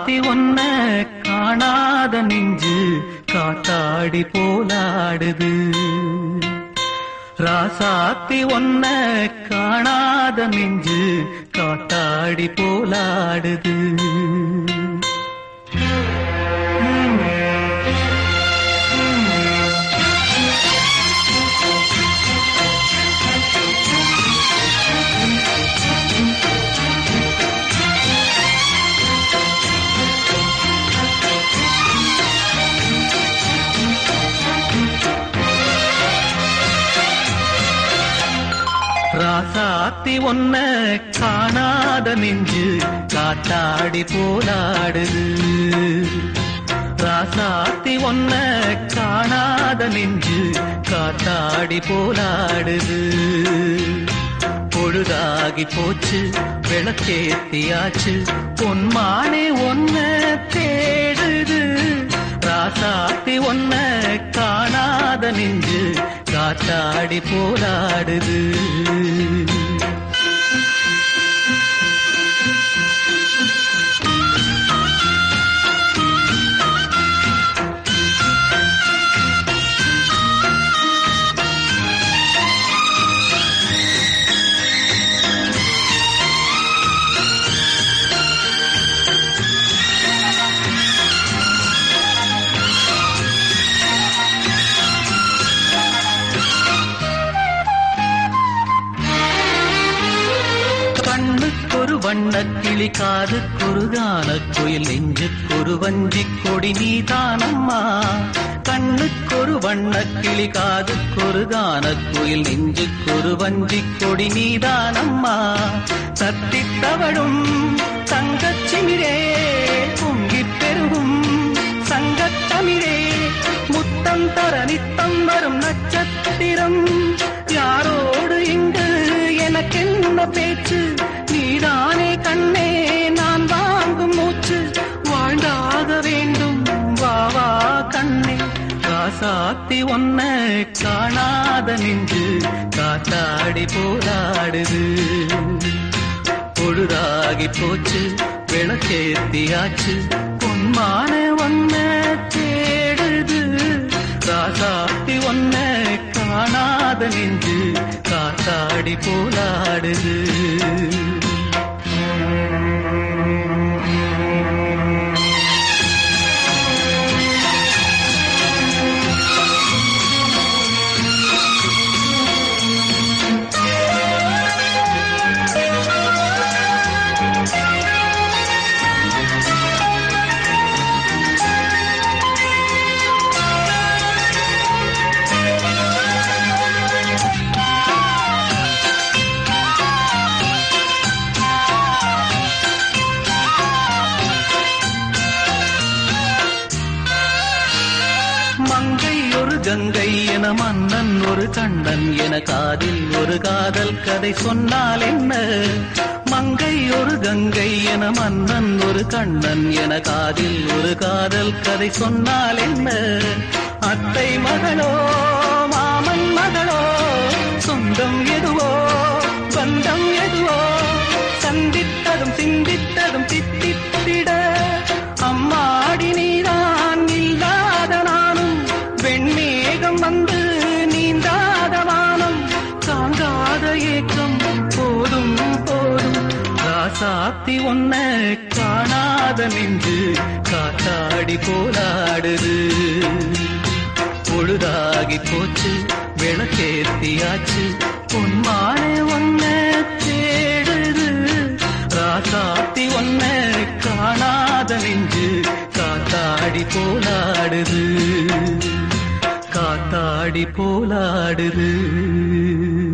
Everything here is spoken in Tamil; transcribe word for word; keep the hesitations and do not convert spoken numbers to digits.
ராசாத்தி ஒன்ன காணாத நெஞ்சு காத்தாடி போலாடுது. ராசாத்தி ஒன்ன காணாத நெஞ்சு காத்தாடி போலாடுது. ராசாத்தி ஒன்ன காணாத நெஞ்சு காத்தாடி போலாடுது. ராசாத்தி ஒன்ன காணாத நெஞ்சு காத்தாடி போலாடுது. பொழுதாகி போச்சு விளக்கேத்தியாச்சு பொன்மானே ஒன்ன தேடுது. ராசாத்தி ஒன்ன காணாத நெஞ்சு காத்தாடி போலாடுது. கண்ணுக்கொரு வண்ணக்கிளி காதுக்கொரு கானக்குயில் நெஞ்சுக்கொரு வஞ்சிக் கொடி நீதானம்மா. கண்ணுக்கொரு வண்ணக்கிளி காதுக்கொரு கானக்குயில் நெஞ்சுக்கொரு வஞ்சிக் கொடி நீதானம்மா. சத்தித் தவழும் தங்கச்சிமிரே பொங்கிப் பெருகும் சங்கத்தமிழே முத்தம் தர நித்தம் வரும் நட்சத்திரம். யாரோடு இங்கு எனக்கென்ன பேச்சு, நீதானே கண்ணே நான் வாங்கும் மூச்சு. வாழ்ந்தாக வேண்டும் வா வா கண்ணே. ராசாத்தி ஒன்ன காணாத நெஞ்சு காத்தாடி போராடுது. பொழுதாகி போச்சு விளக்கேத்தியாச்சு பொன்மான ஒன்ன தேடுது. ராசாத்தி ஒன்ன காணாத நெஞ்சு காத்தாடி போலாடுது. மங்கை ஒரு கங்கை என மன்னன் ஒரு கண்ணன் என காதில் ஒரு காதல் கதை சொன்னால் என்ன. மங்கை ஒரு கங்கை என மன்னன் ஒரு கண்ணன் என காதில் ஒரு காதல் கதை சொன்னால் என்ன. அத்தை மகளோ மாமன் மகளோ சொந்தம் எதுவோ பந்தம் எதுவோ சந்தித்ததும் சிந்தித்ததும் தித்தித்திட அம்மாடி நீதான் இல்லாத நானும் வெண்மேகம் வந்து நீந்தாத வானம் தாங்காத ஏக்கம் போதும் போதும். ராசாத்தி ஒன்ன காணாத நெஞ்சு காத்தாடி போலாடுது. பொழுதாகி போச்சு விளக்கேத்தியாச்சு பொன்மானே ஒன்ன தேடுது. ராசாத்தி ஒன்ன காணாத நெஞ்சு காத்தாடி போலாடுது. காத்தாடி போலாடுது.